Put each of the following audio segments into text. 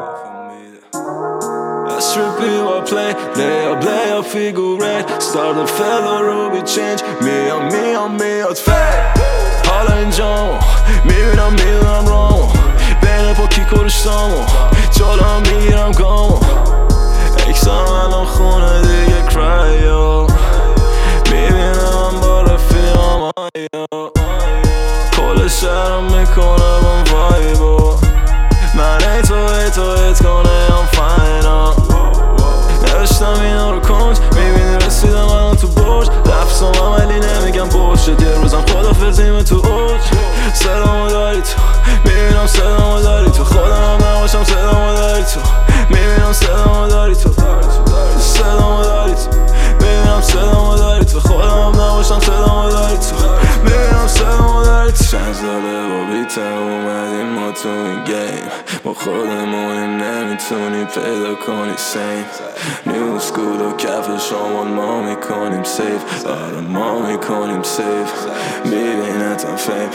SRP play lea figuren Started fellow رو change میاد فکر حالا اینجامو میبینم رامو بین پاکی کلشتامو جالا میگیرم گامو اکسام الان خونه دیگه کرایو میبینم با رفیقام کل شهرم میکنه بام وایبو من ایتو ایت کنه I'm fine نوشتم اینا رو کنج میبینی رسیدم الان تو برج لفظم عملی نمیگم باشد یه روزم خدافظیم تو اوج صدامو داری تو میبینم صدامو داری تو خودم نباشم صدامو داری تو میبینم صدامو داری تو صدامو داری تو میبینم صدامو داری تو خودم نباشم صدامو داری تو میبینم صدامو داری تو چند ساله با بیتم اومدیم ما تو این گیم ما خودمونی نمیتونی پیدا کنی سیم نیو سکول و کف شامان ما میکنیم سیف آره ما میکنیم سیف میبینتم فیم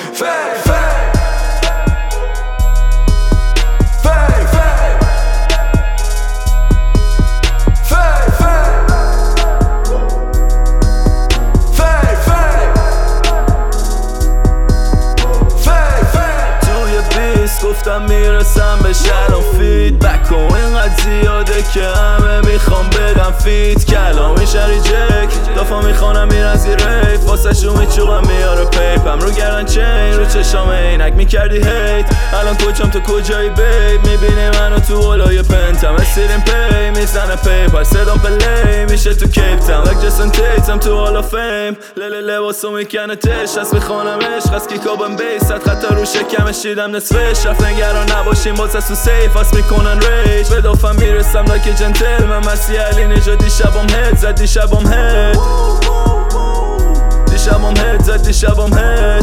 گفتم میرسم به شهرم فیدبک و اینقدر زیاده که همه میخوام بدم فیت کلامی شری جک دافا میخوانم میرن زیر ریف واسه شو میچوغم میاره پیپم رو گردن چین رو چشام عینک میکردی هیت الان کجام تو کجایی بیب میبینی منو تو اولای پنتم استیرین پی میزنه پیپر صدام پلی میشه تو کیپتم لک جسن تیتم تو حالا فیم لباسو میکنه تش هست میخوانم عشق از کیکابم بیس صد خطا رو شکمش دیدم نصفش رفت نگران نباشیم بازه تو سیف هست میکنن ریج به دافم میرسم لایک جنتل من مسیح علی نجا دیشبام هد زد دیشبام هد زد دیشبام هد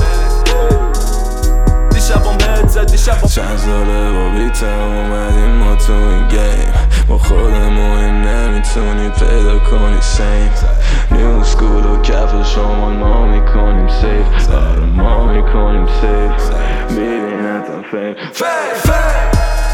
چند ساله با بیتم اومدیم ما تو این گیم ما خودمونی نمیتونی پیدا کنی سیم نیو سکول و کف شمال ما میکنیم سیف آره ما میکنیم سیف میبینتم فیم